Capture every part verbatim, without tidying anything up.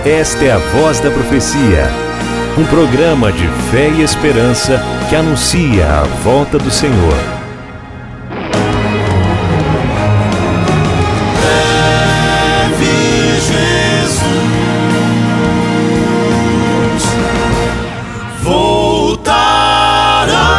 Esta é a Voz da Profecia, um programa de fé e esperança que anuncia a volta do Senhor. Breve Jesus voltará.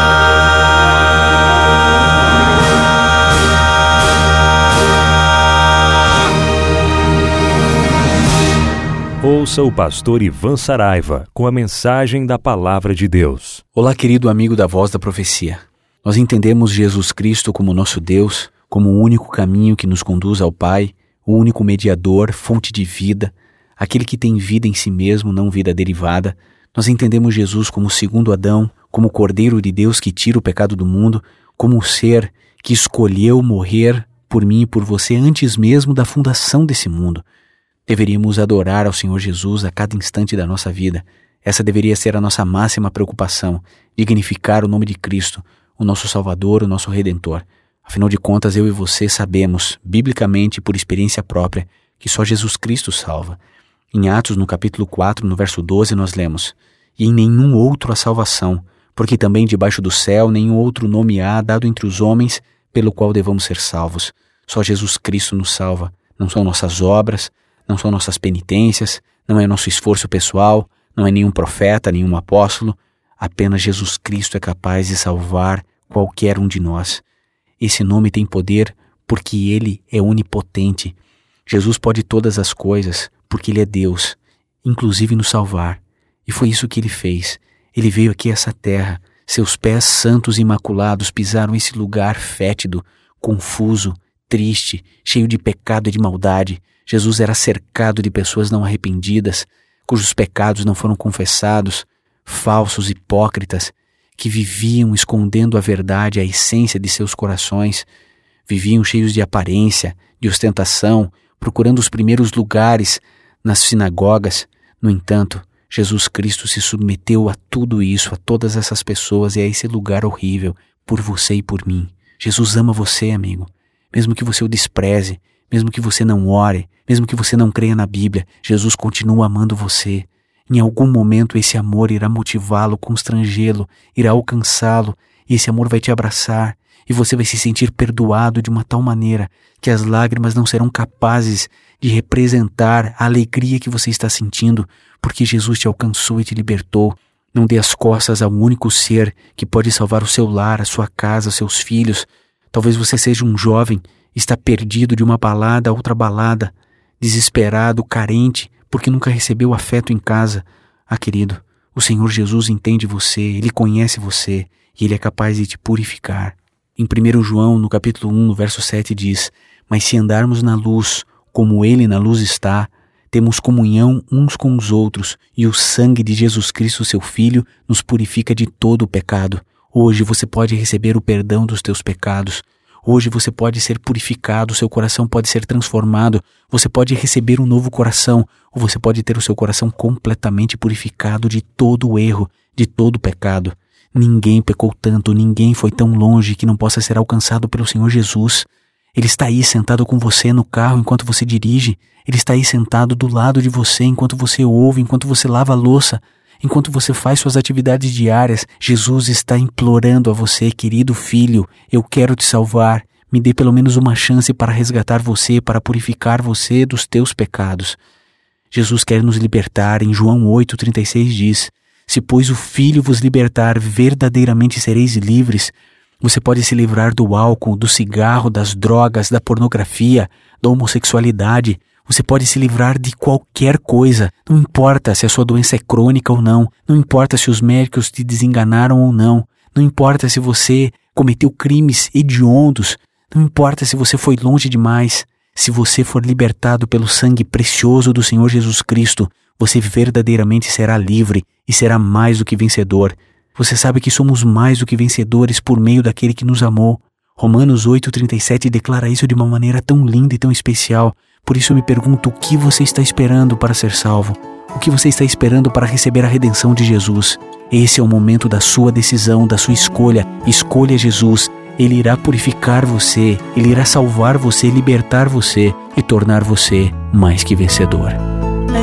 Ouça o pastor Ivan Saraiva com a mensagem da Palavra de Deus. Olá, querido amigo da Voz da Profecia. Nós entendemos Jesus Cristo como nosso Deus, como o único caminho que nos conduz ao Pai, o único mediador, fonte de vida, aquele que tem vida em si mesmo, não vida derivada. Nós entendemos Jesus como o segundo Adão, como o Cordeiro de Deus que tira o pecado do mundo, como o ser que escolheu morrer por mim e por você antes mesmo da fundação desse mundo. Deveríamos adorar ao Senhor Jesus a cada instante da nossa vida. Essa deveria ser a nossa máxima preocupação, dignificar o nome de Cristo, o nosso Salvador, o nosso Redentor. Afinal de contas, eu e você sabemos, biblicamente e por experiência própria, que só Jesus Cristo salva. Em Atos, no capítulo quatro, no verso doze, nós lemos: E em nenhum outro há salvação, porque também debaixo do céu nenhum outro nome há dado entre os homens pelo qual devamos ser salvos. Só Jesus Cristo nos salva. Não são nossas obras, não são nossas penitências, não é nosso esforço pessoal, não é nenhum profeta, nenhum apóstolo. Apenas Jesus Cristo é capaz de salvar qualquer um de nós. Esse nome tem poder porque Ele é onipotente. Jesus pode todas as coisas porque Ele é Deus, inclusive nos salvar. E foi isso que Ele fez. Ele veio aqui a essa terra, seus pés santos e imaculados pisaram esse lugar fétido, confuso, triste, cheio de pecado e de maldade. Jesus era cercado de pessoas não arrependidas, cujos pecados não foram confessados, falsos hipócritas, que viviam escondendo a verdade, a essência de seus corações, viviam cheios de aparência, de ostentação, procurando os primeiros lugares nas sinagogas. No entanto, Jesus Cristo se submeteu a tudo isso, a todas essas pessoas e a esse lugar horrível, por você e por mim. Jesus ama você, amigo, mesmo que você o despreze, mesmo que você não ore, mesmo que você não creia na Bíblia, Jesus continua amando você. Em algum momento esse amor irá motivá-lo, constrangê-lo, irá alcançá-lo, e esse amor vai te abraçar, e você vai se sentir perdoado de uma tal maneira que as lágrimas não serão capazes de representar a alegria que você está sentindo, porque Jesus te alcançou e te libertou. Não dê as costas ao único ser que pode salvar o seu lar, a sua casa, os seus filhos. Talvez você seja um jovem, está perdido de uma balada a outra balada, desesperado, carente, porque nunca recebeu afeto em casa. Ah, querido, o Senhor Jesus entende você, Ele conhece você e Ele é capaz de te purificar. Em primeiro João, no capítulo um, no verso sete, diz: Mas se andarmos na luz, como Ele na luz está, temos comunhão uns com os outros, e o sangue de Jesus Cristo, seu Filho, nos purifica de todo o pecado. Hoje você pode receber o perdão dos teus pecados. Hoje você pode ser purificado, seu coração pode ser transformado, você pode receber um novo coração, ou você pode ter o seu coração completamente purificado de todo o erro, de todo o pecado. Ninguém pecou tanto, ninguém foi tão longe que não possa ser alcançado pelo Senhor Jesus. Ele está aí sentado com você no carro enquanto você dirige, Ele está aí sentado do lado de você enquanto você ouve, enquanto você lava a louça, enquanto você faz suas atividades diárias. Jesus está implorando a você: querido filho, eu quero te salvar, me dê pelo menos uma chance para resgatar você, para purificar você dos teus pecados. Jesus quer nos libertar. Em João oito, trinta e seis diz: Se pois o Filho vos libertar, verdadeiramente sereis livres. Você pode se livrar do álcool, do cigarro, das drogas, da pornografia, da homossexualidade. Você pode se livrar de qualquer coisa. Não importa se a sua doença é crônica ou não. Não importa se os médicos te desenganaram ou não. Não importa se você cometeu crimes hediondos. Não importa se você foi longe demais. Se você for libertado pelo sangue precioso do Senhor Jesus Cristo, você verdadeiramente será livre e será mais do que vencedor. Você sabe que somos mais do que vencedores por meio daquele que nos amou. Romanos oito, trinta e sete declara isso de uma maneira tão linda e tão especial. Por isso eu me pergunto: o que você está esperando para ser salvo? O que você está esperando para receber a redenção de Jesus? Esse é o momento da sua decisão, da sua escolha. Escolha Jesus. Ele irá purificar você, Ele irá salvar você, libertar você e tornar você mais que vencedor. Em minha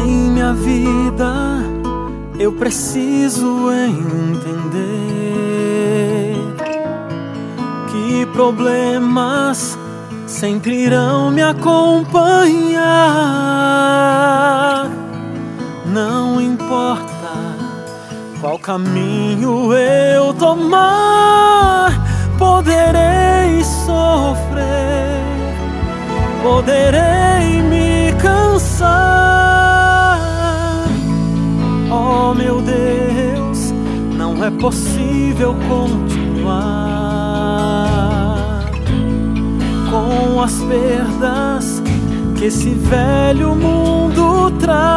minha vida eu preciso entender que problemas sempre irão me acompanhar. Não importa qual caminho eu tomar, poderei sofrer, poderei me cansar. Oh meu Deus, não é possível continuar com as perdas que esse velho mundo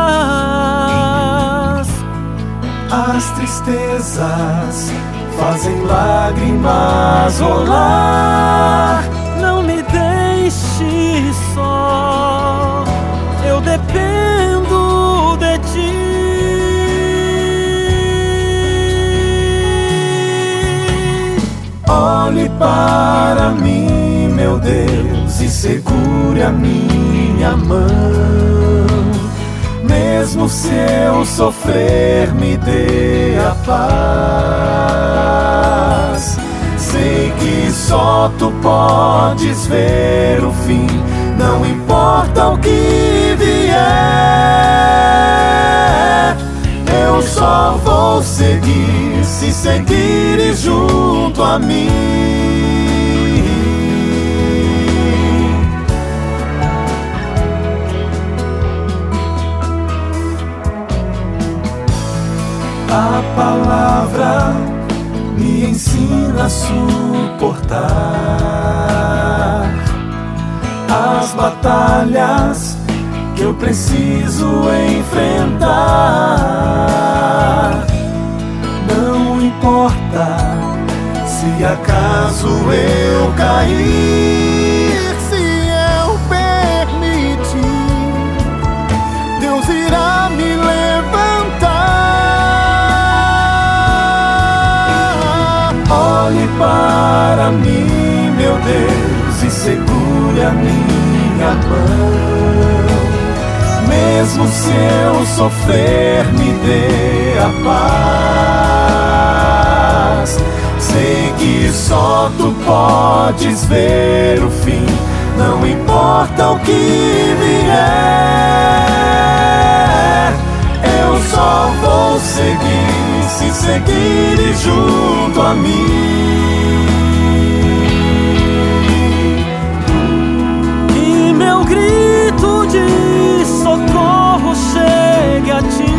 traz. As tristezas fazem lágrimas rolar. Não me deixe só, eu dependo de ti. Olhe para mim, meu Deus, e segure a minha mão. Mesmo se eu sofrer, me dê a paz. Sei que só tu podes ver o fim, não importa o que vier. Eu só vou seguir se seguires junto a mim. A palavra me ensina a suportar as batalhas que eu preciso enfrentar. Não importa se acaso eu cair, se eu permitir, Deus irá me levantar. Olhe para mim, meu Deus, e segure a minha mão. Mesmo se eu sofrer, me dê a paz. Sei que só tu podes ver o fim, não importa o que vier. Eu só vou seguir se seguires junto a mim. E meu grito de socorro chegue a ti,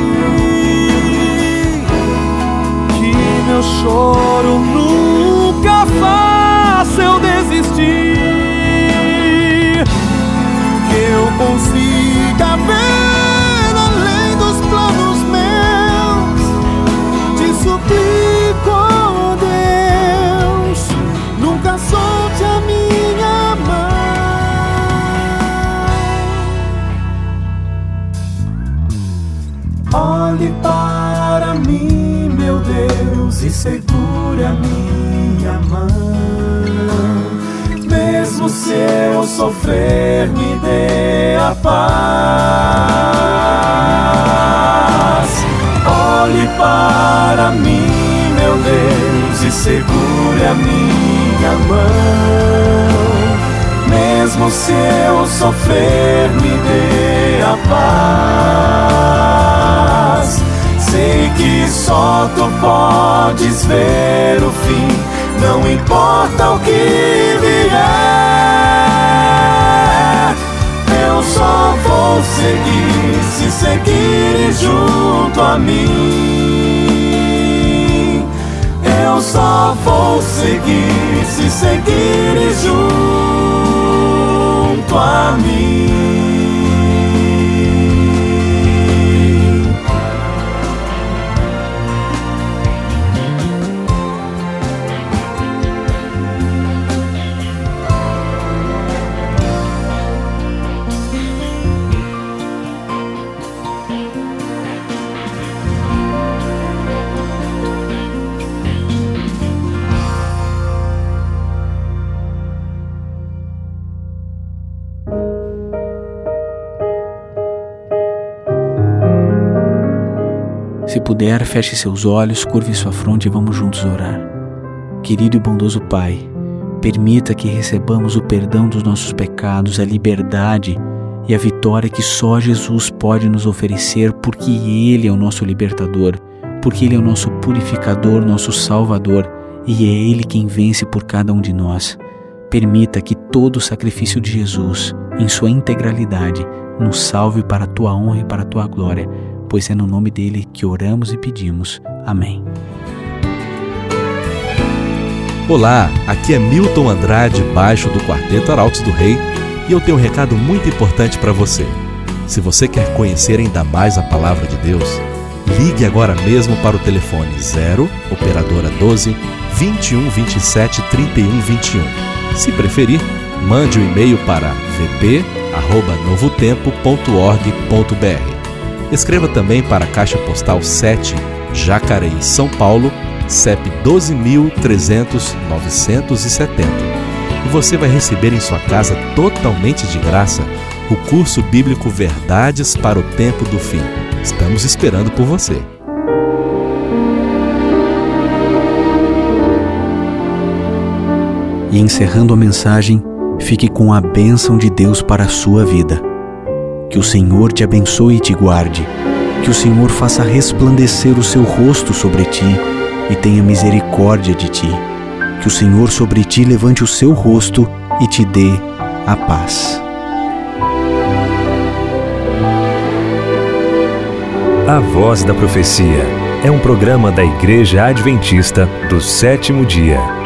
que meu choro nunca faça eu desistir, que eu consiga ver além dos planos meus. Te suplico, oh Deus, nunca solte a minha mão. Olhe para mim, meu Deus, e segure a minha mão. Mesmo se eu sofrer, me dê a paz. Olhe para mim, meu Deus, e segure a minha mão. Mesmo se eu sofrer, me dê a paz. Sei que só tu podes ver o fim, não importa o que vier. Eu só vou seguir se seguires junto a mim. Eu só vou seguir se seguires junto a mim. Se puder, feche seus olhos, curve sua fronte e vamos juntos orar. Querido e bondoso Pai, permita que recebamos o perdão dos nossos pecados, a liberdade e a vitória que só Jesus pode nos oferecer, porque Ele é o nosso libertador, porque Ele é o nosso purificador, nosso salvador, e é Ele quem vence por cada um de nós. Permita que todo o sacrifício de Jesus, em sua integralidade, nos salve para a Tua honra e para a Tua glória, pois é no nome dEle que oramos e pedimos. Amém. Olá, aqui é Milton Andrade, baixo do Quarteto Arautos do Rei, e eu tenho um recado muito importante para você. Se você quer conhecer ainda mais a Palavra de Deus, ligue agora mesmo para o telefone zero, operadora doze, vinte e um, vinte e sete, trinta e um, vinte e um. Se preferir, mande um e-mail para v p arroba novo tempo ponto org ponto b r. Escreva também para a Caixa Postal sete, Jacareí, São Paulo, C E P doze mil trezentos, novecentos e setenta. E você vai receber em sua casa totalmente de graça o curso bíblico Verdades para o Tempo do Fim. Estamos esperando por você. E encerrando a mensagem, fique com a bênção de Deus para a sua vida. Que o Senhor te abençoe e te guarde. Que o Senhor faça resplandecer o seu rosto sobre ti e tenha misericórdia de ti. Que o Senhor sobre ti levante o seu rosto e te dê a paz. A Voz da Profecia é um programa da Igreja Adventista do Sétimo Dia.